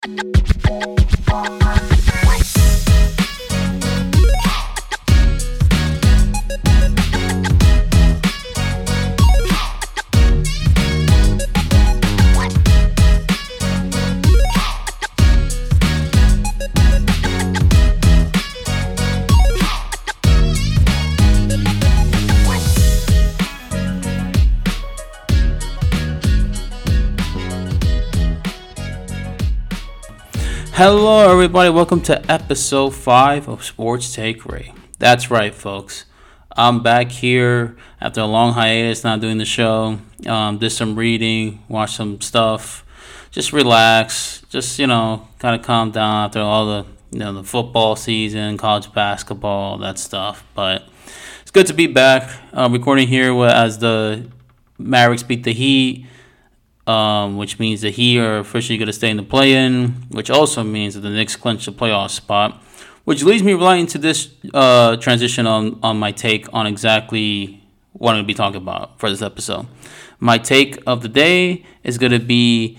Hello, everybody. Welcome to episode 5 of Sports Take Ray. That's right, folks. I'm back here after a long hiatus, not doing the show. Did some reading, watched some stuff, just relax, just kind of calm down after all the the football season, college basketball, that stuff. But it's good to be back. Recording here as the Mavericks beat the Heat. Which means the Heat are officially going to stay in the play-in, which also means that the Knicks clinch the playoff spot, which leads me right into this transition on my take on exactly what I'm going to be talking about for this episode. My take of the day is going to be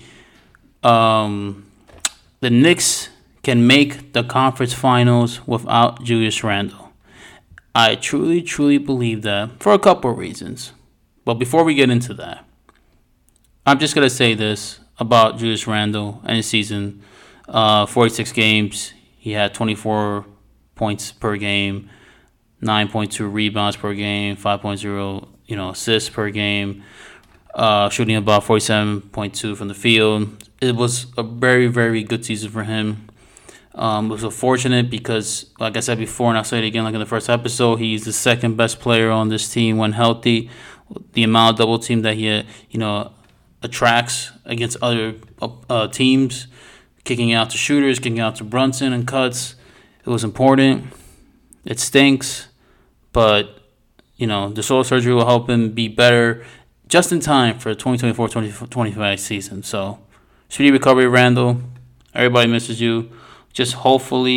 the Knicks can make the conference finals without Julius Randle. I truly, truly believe that for a couple of reasons. But before we get into that, I'm just going to say this about Julius Randle and his season. 46 games, he had 24 points per game, 9.2 rebounds per game, 5.0 assists per game, shooting about 47.2 from the field. It was a very, very good season for him. It was unfortunate because, like I said before, and I'll say it again like in the first episode, he's the second best player on this team when healthy. The amount of double team that he attracts against other teams, kicking out to shooters, kicking out to Brunson and cuts. It was important. It stinks, but the soul surgery will help him be better just in time for the 2024-2025 season. So, speedy recovery, Randle. Everybody misses you. Just hopefully,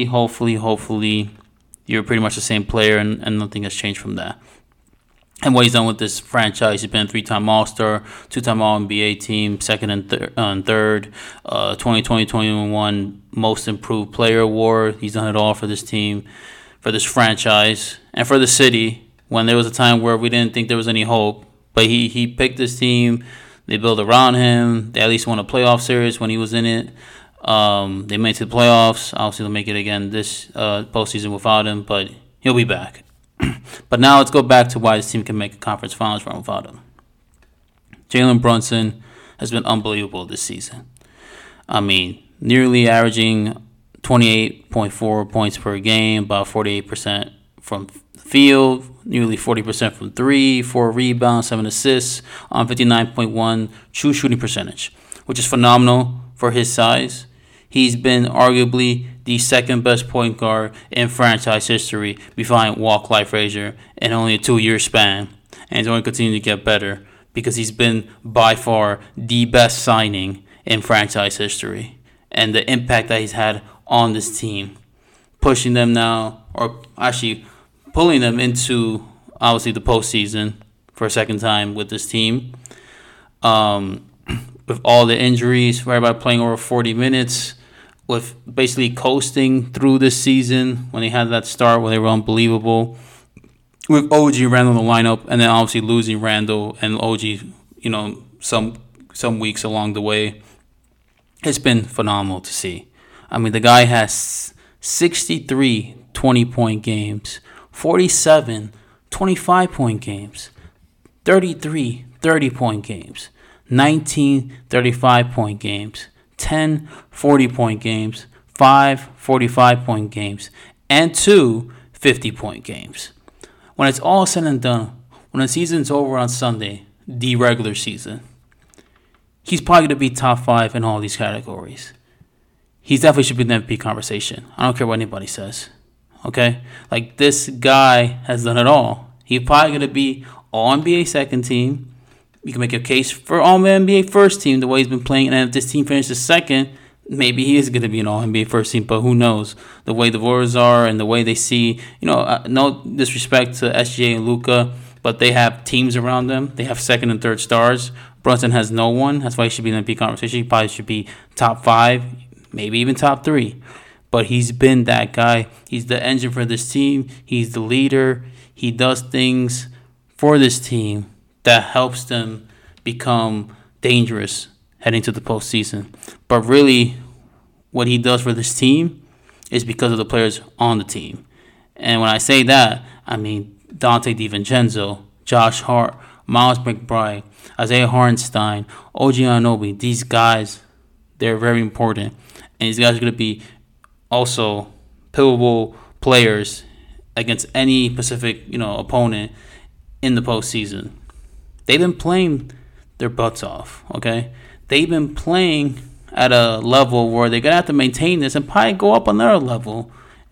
you're pretty much the same player and nothing has changed from that. And what he's done with this franchise, he's been a 3-time All-Star, 2-time All-NBA team, second and third, 2020-21 Most Improved Player Award. He's done it all for this team, for this franchise, and for the city when there was a time where we didn't think there was any hope. But he picked this team. They built around him. They at least won a playoff series when he was in it. They made it to the playoffs. Obviously, they'll make it again this postseason without him, but he'll be back. But now let's go back to why this team can make a conference finals run without him. Jalen Brunson has been unbelievable this season. I mean, nearly averaging 28.4 points per game, about 48% from the field, nearly 40% from 3, 4 rebounds, 7 assists, on 59.1 true shooting percentage, which is phenomenal for his size. He's been arguably the second best point guard in franchise history behind Clyde Frazier in only a 2-year span. And he's only continuing to get better because he's been by far the best signing in franchise history. And the impact that he's had on this team, pushing them now, or actually pulling them into, obviously, the postseason for a second time with this team. With all the injuries, for everybody playing over 40 minutes, with basically coasting through this season when they had that start where they were unbelievable. With OG Randle in the lineup, and then obviously losing Randle and OG, some weeks along the way. It's been phenomenal to see. I mean, the guy has 63 20-point games, 47 25-point games, 33 30-point games, 19 35-point games, 10 40-point games, 5 45-point games, and 2 50-point games. When it's all said and done, when the season's over on Sunday, the regular season, he's probably going to be top 5 in all these categories. He definitely should be in the MVP conversation. I don't care what anybody says. Okay? Like, this guy has done it all. He's probably going to be All-NBA second team. You can make a case for All-NBA first team the way he's been playing. And if this team finishes second, maybe he is going to be an All-NBA first team. But who knows? The way the Warriors are and the way they see, no disrespect to SGA and Luka, but they have teams around them. They have second and third stars. Brunson has no one. That's why he should be in the MVP conversation. He probably should be top 5, maybe even top 3. But he's been that guy. He's the engine for this team. He's the leader. He does things for this team that helps them become dangerous heading to the postseason. But really, what he does for this team is because of the players on the team. And when I say that, I mean Dante DiVincenzo, Josh Hart, Miles McBride, Isaiah Hartenstein, OG Anunoby. These guys, they're very important. And these guys are going to be also pivotal players against any Pacific, opponent in the postseason. They've been playing their butts off, okay? They've been playing at a level where they're going to have to maintain this and probably go up another level,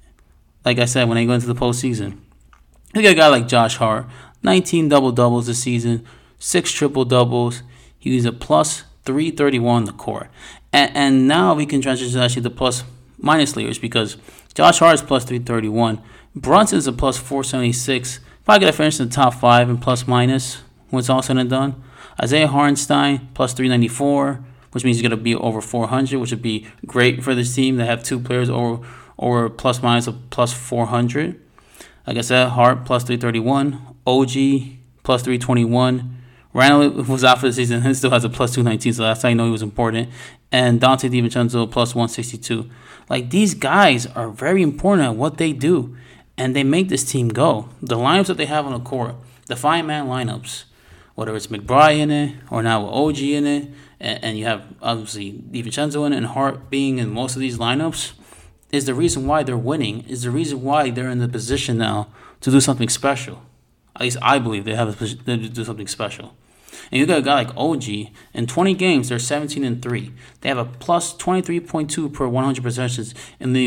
like I said, when they go into the postseason. Look at a guy like Josh Hart, 19 double-doubles this season, 6 triple-doubles. He was a plus 331 on the court. And now we can transition to actually the plus-minus leaders because Josh Hart is plus 331. Brunson's a plus 476. Probably going to finish in the top 5 in plus-minus when it's all said and done. Isaiah Hartenstein, plus 394, which means he's going to be over 400, which would be great for this team to have 2 players over plus-minus of plus 400. Like I said, Hart, plus 331. OG, plus 321. Randall was out for the season and still has a plus 219, so that's how you know he was important. And Dante DiVincenzo, plus 162. Like, these guys are very important at what they do, and they make this team go. The lineups that they have on the court, the 5-man lineups, whether it's McBride in it or now with OG in it, and you have, obviously, DiVincenzo in it and Hart being in most of these lineups, is the reason why they're winning, is the reason why they're in the position now to do something special. At least I believe they have a position to do something special. And you got a guy like OG, in 20 games, they're 17-3. They have a plus 23.2 per 100 possessions in the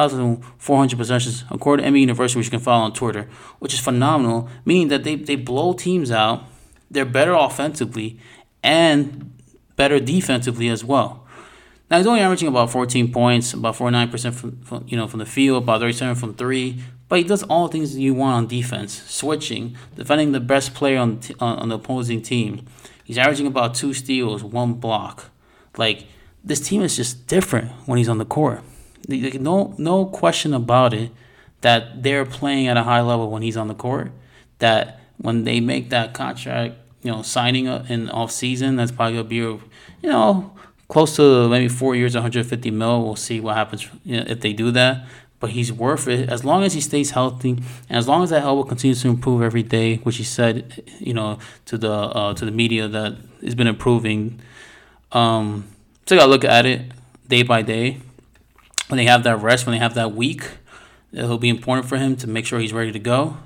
1,400 possessions, according to NBA University, which you can follow on Twitter, which is phenomenal, meaning that they blow teams out. They're better offensively and better defensively as well. Now, he's only averaging about 14 points, about 49% from the field, about 37 from 3. But he does all the things you want on defense: switching, defending the best player on the opposing team. He's averaging about 2 steals, 1 block. Like, this team is just different when he's on the court. No question about it that they're playing at a high level when he's on the court. That when they make that contract, signing in off season, that's probably gonna be, close to maybe 4 years, 150 mil. We'll see what happens if they do that. But he's worth it as long as he stays healthy and as long as that elbow continues to improve every day, which he said, to the media that it's been improving. So you gotta look at it day by day. When they have that rest, when they have that week, it'll be important for him to make sure he's ready to go.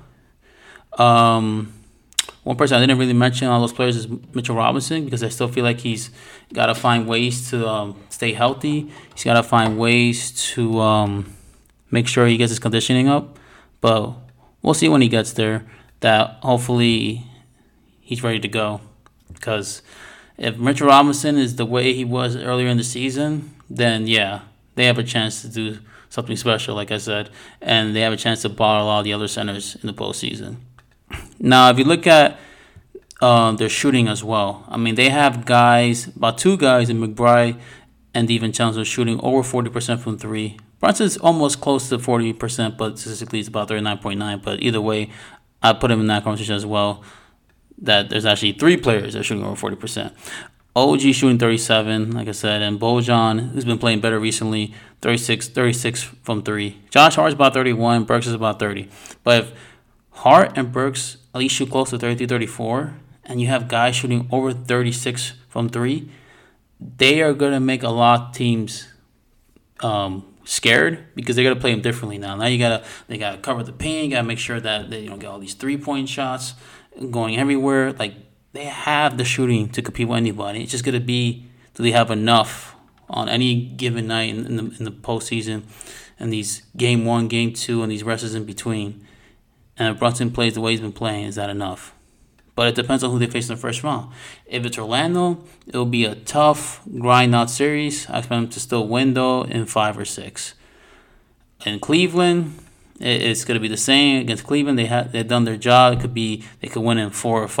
One person I didn't really mention all those players is Mitchell Robinson because I still feel like he's got to find ways to stay healthy. He's got to find ways to make sure he gets his conditioning up. But we'll see when he gets there that hopefully he's ready to go. Because if Mitchell Robinson is the way he was earlier in the season, then yeah, they have a chance to do something special, like I said. And they have a chance to bottle all the other centers in the postseason. Now, if you look at their shooting as well, I mean, they have about 2 guys in McBride and DiVincenzo shooting over 40% from 3. Brunson's almost close to 40%, but statistically it's about 39.9. But either way, I put him in that conversation as well, that there's actually 3 players that are shooting over 40%. OG shooting 37, like I said, and Bojan, who's been playing better recently, 36 from 3. Josh Hart's about 31, Burks is about 30. But if Hart and Burks at least shoot close to 33, 34, and you have guys shooting over 36 from 3, they are going to make a lot of teams scared because they're going to play them differently now. Now they gotta cover the paint, you got to make sure that they get all these 3-point shots going everywhere. Like, they have the shooting to compete with anybody. It's just going to be, do they have enough on any given night in the postseason and these game 1, game 2, and these rests in between. And if Brunson plays the way he's been playing, is that enough? But it depends on who they face in the first round. If it's Orlando, it'll be a tough, grind-out series. I expect them to still win, though, in 5 or 6. In Cleveland, it's going to be the same. Against Cleveland, they've done their job. They could win in 4 or 5.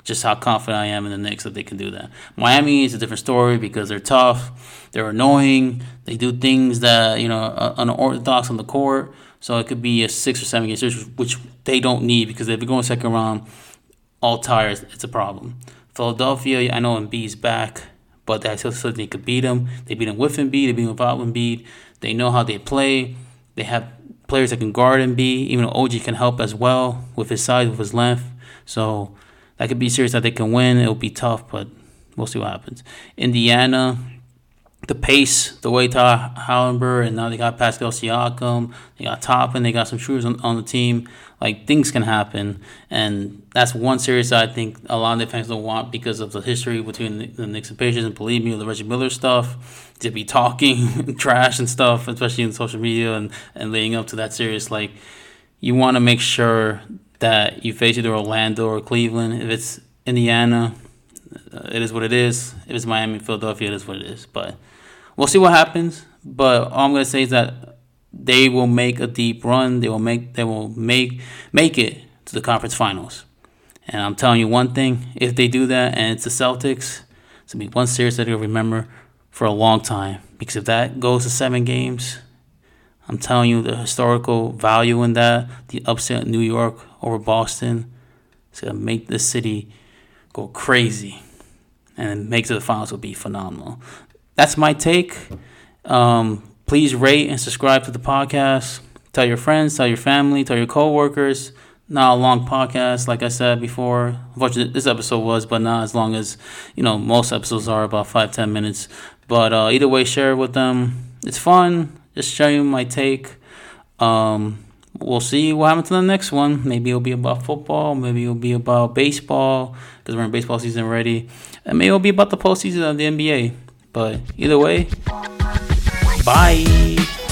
just how confident I am in the Knicks that they can do that. Miami is a different story because they're tough, they're annoying, they do things that unorthodox on the court. So it could be a 6 or 7 game series, which they don't need because if they're going second round, all tired, it's a problem. Philadelphia, I know Embiid's back, but I still think they could beat them. They beat them with Embiid, they beat them without Embiid. They know how they play. They have players that can guard Embiid. Even OG can help as well with his size, with his length. So that could be a series that they can win. It'll be tough, but we'll see what happens. Indiana, the pace, the way Tyler Hallenberg, and now they got Pascal Siakam, they got Toppin, they got some shooters on the team. Like, things can happen, and that's one series that I think a lot of the fans don't want because of the history between the Knicks and Pacers, and believe me, the Reggie Miller stuff, to be talking trash and stuff, especially in social media and leading up to that series. Like, you want to make sure that you face either Orlando or Cleveland. If it's Indiana, it is what it is. If it's Miami, Philadelphia, it is what it is. But we'll see what happens. But all I'm gonna say is that they will make a deep run. They will make it to the conference finals. And I'm telling you one thing: if they do that, and it's the Celtics, it's gonna be one series that they'll remember for a long time. Because if that goes to 7 games, I'm telling you the historical value in that, the upset New York over Boston, it's gonna make this city go crazy, and make it to the finals will be phenomenal. That's my take. Please rate and subscribe to the podcast. Tell your friends, tell your family, tell your coworkers. Not a long podcast, like I said before. Unfortunately, this episode was, but not as long as most episodes are, about 5-10 minutes. But either way, share it with them. It's fun. Just showing you my take. We'll see what happens to the next one. Maybe it'll be about football. Maybe it'll be about baseball because we're in baseball season already. And maybe it'll be about the postseason of the NBA. But either way, bye.